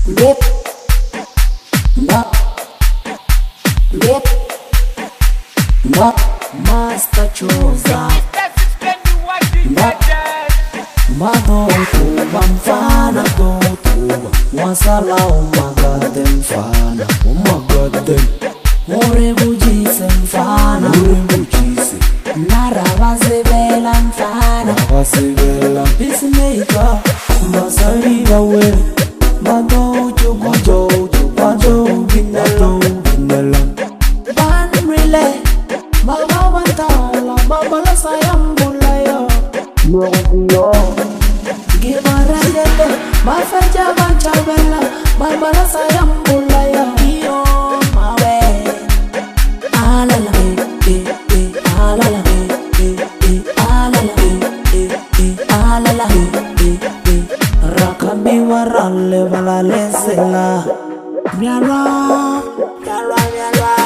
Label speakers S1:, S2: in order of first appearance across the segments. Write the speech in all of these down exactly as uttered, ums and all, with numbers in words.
S1: Lip, not, lip, not, Master Choza, not, Mado Tuba, Mfana go Tuba, Wasala, oh my god, them Fana, oh my god, them, Morebu Jise, Mfana, Morebu Jise, Nara Vasivela, Mfana, Vasivela, Peacemaker, Masariba way. Mado chugu joju, mado ginelo, ginelo. Ban relay, baba wantala, baba la sayambula yo. Yo, give a ragete, mafaja banchabela, baba la sayambula yo. Yo, mawe, alala eh eh eh, alala eh eh eh, alala eh eh eh, alala eh eh eh. Rakami warale balale sela miara miara miara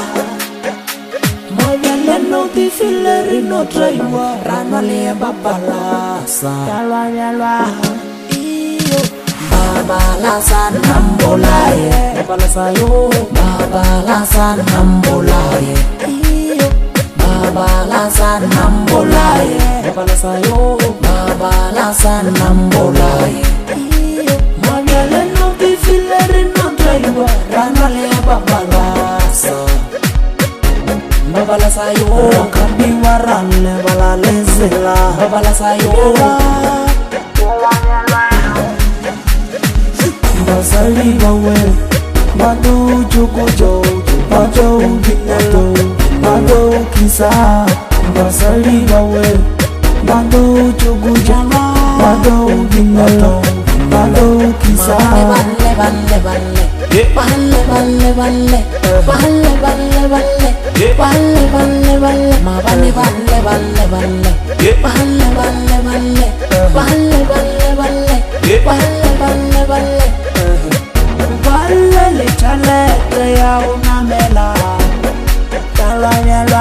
S1: moyele no ti fileri no traiwa ranale babala sa miara miara iyo babala sa nambolaye babala sa yo babala sa nambolaye iyo babala sa nambolaye babala sa yo babala sa nambolaye. Manyale no ti fileri no traiwa ranale babalasa babalasa yo kambi warale balale zela babalasa yo basali bawe mado jugo jojo mado ginelo mado kisa basali bawe mado jugo jama mado ginelo Mado kisa balle balle balle balle balle balle balle balle balle balle balle balle ma balle balle balle balle balle balle balle balle balle balle balle balle balle balle le chale ya una mela tala mela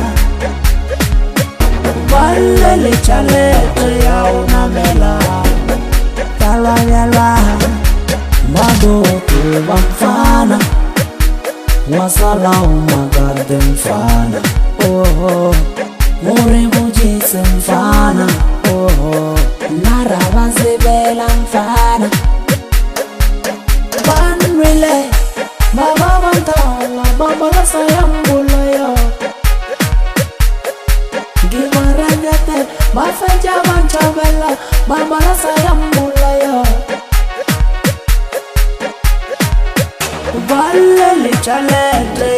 S1: balle le chale ya una mela Yala yala, Mado Tuba Mfana, Wasala umagade Mfana, oh oh, Morebu Jise Mfana, oh oh, Nara Vasivela Mfana. Ban relay, Baba Wantala, Baba la sayambula yo. Give a ragate, Mafaja Banchabela, Baba la sayambula. Valle le chalete